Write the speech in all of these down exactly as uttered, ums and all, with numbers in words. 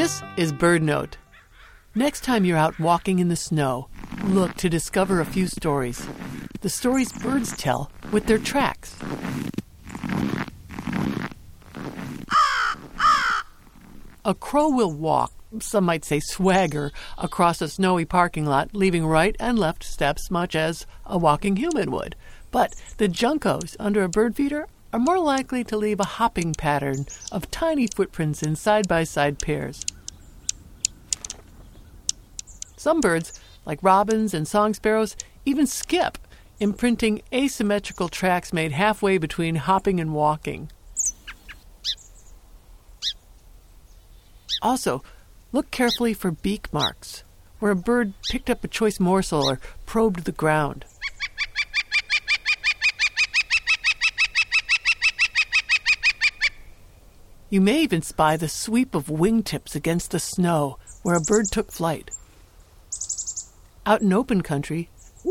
This is BirdNote. Next time you're out walking in the snow, look to discover a few stories. The stories birds tell with their tracks. A crow will walk, some might say swagger, across a snowy parking lot, leaving right and left steps much as a walking human would. But the juncos under a bird feeder are more likely to leave a hopping pattern of tiny footprints in side-by-side pairs. Some birds, like robins and song sparrows, even skip, imprinting asymmetrical tracks made halfway between hopping and walking. Also, look carefully for beak marks, where a bird picked up a choice morsel or probed the ground. You may even spy the sweep of wingtips against the snow where a bird took flight. Out in open country,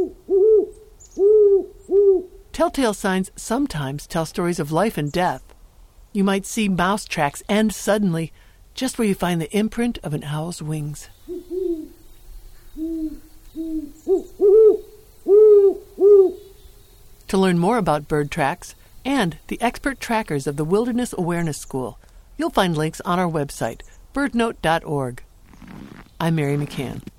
telltale signs sometimes tell stories of life and death. You might see mouse tracks end suddenly just where you find the imprint of an owl's wings. To learn more about bird tracks and the expert trackers of the Wilderness Awareness School, you'll find links on our website, bird note dot org. I'm Mary McCann.